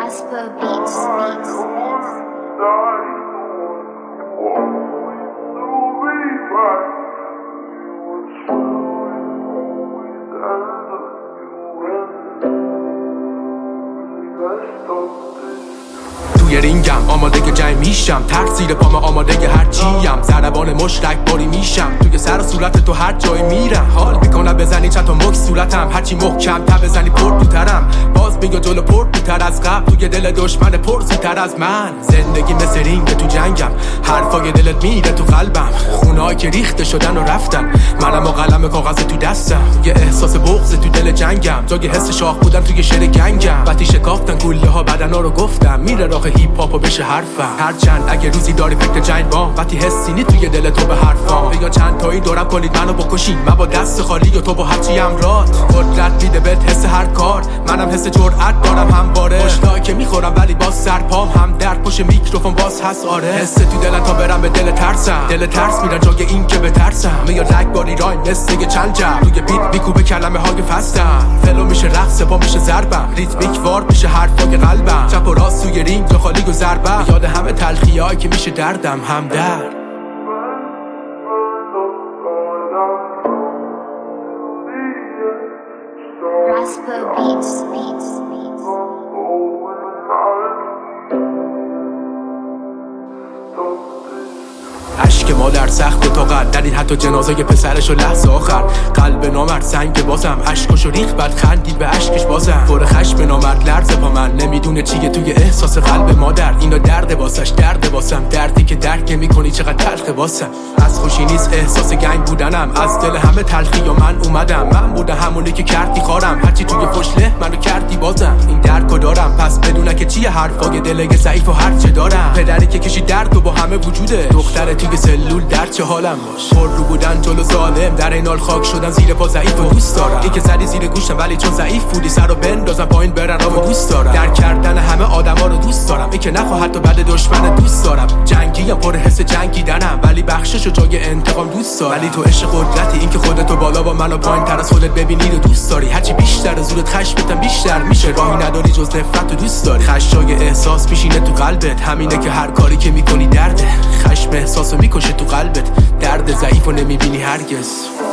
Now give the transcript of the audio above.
Rasper Beats. توی رینگم آماده که جنگ میشم، ترک زیر پام آماده که هر چیم، ضربان مشرک باری میشم، توی سر و صورت تو هر جایی میرم، حال میکنم بزنی چند تا مک صورتم، هرچی محکم تا بزنی پر دوترم، باز میگه جلو پر دوتر از قبل، توی دل دشمن پر زودتر از من، زندگی مثل رینگ تو جنگم، حرفای دلت میره تو قلبم، خونهایی که ریخته شدن و رفتن، منم و قلم کاغذ تو دستم، یه احساس بغض تو دل جنگم، جای حس شاخ بودن توی شعر گنگم، وقتی شکافتن کوله ها بدنا رو گفتم، میره راه هیپ هاپ و بشه حرفم، هرچند اگه روزی داری فکر جنگ با، وقتی حسی نی توی دل تو به حرفام، بیا چند تایی دورم کنید منو بکشین، من با دست خالی و تو با هرچی امرات، قدرت میده بهت حس هر کار، منم حس جرأت دارم همواره، پشتایی که میخورم ولی باز سرپام، هم درد پشت میکروفون باز هست، آره حس تو دلم تا برم به دل ترسم، دل ترس میرن جای این که بترسم، میاد رگباری رایم مثل یه چنجم، روی بیت میکوبه کلمه های فستم، فلو میشه رقص پا میشه ضربم، ریتمیک وار میشه حرفای قلبم، چپ و راست توی رینگ جا خالی و ضربم، یاد همه تلخیایی که میشه دردم هم درد. Rasper Beats. عشق مادر سخت تا قد ندید حتی جنازه پسرش و لحظه آخر، قلب نامرد سنگ بازم، اشکش و ریخ بعد خندید به اشکش بازم، پر خشم نامرد لرزه پا من، نمیدونه چیه توی احساس قلب مادر، اینا درد واسش درد واسم، دردی که درک میکنی چقدر تلخ واسم، از خوشی نیست احساس گنگ بودنم، از دل همه تلخی و من اومدم، من بودم همونی که کردی خارم، هرچی توی فشله منو کردی بازم، این درکو دارم پس بدونه که چیه حرفای دلگ ضعیف و هرچه دارم، پدری که کشید درد و با همه وجوده، دختر توی سلول در چه حالم باش، پر رو بودن جلو ظالم، در این حال خاک شدن زیر پا ضعیف و دوست دارم، این که زدی زیر گوشم ولی چون ضعیف بودی سر رو بندازم پایین برن و دوست دارم، در کردن همه آدما رو دوست دارم، این که نخواه حتی بعد دشمن دوست دارم، جنگیم پر حس جنگیدنم ولی بخشش و جای انتقام دوست دارم، ولی تو عشق قدرتی، این که خودتو بالا با منو پایین تر از خودت ببینی رو دوست داری، هرچی بیشتر زورت خشمتم بیشتر میشه، راهی نداری جز نفرت و دوست داری، خشای احساس میشینه تو قلبت، همینه که هر کاری که میکنی درده، خشم احساسو میکشه تو قلبت، درد ضعیفو نمیبینی هرگز.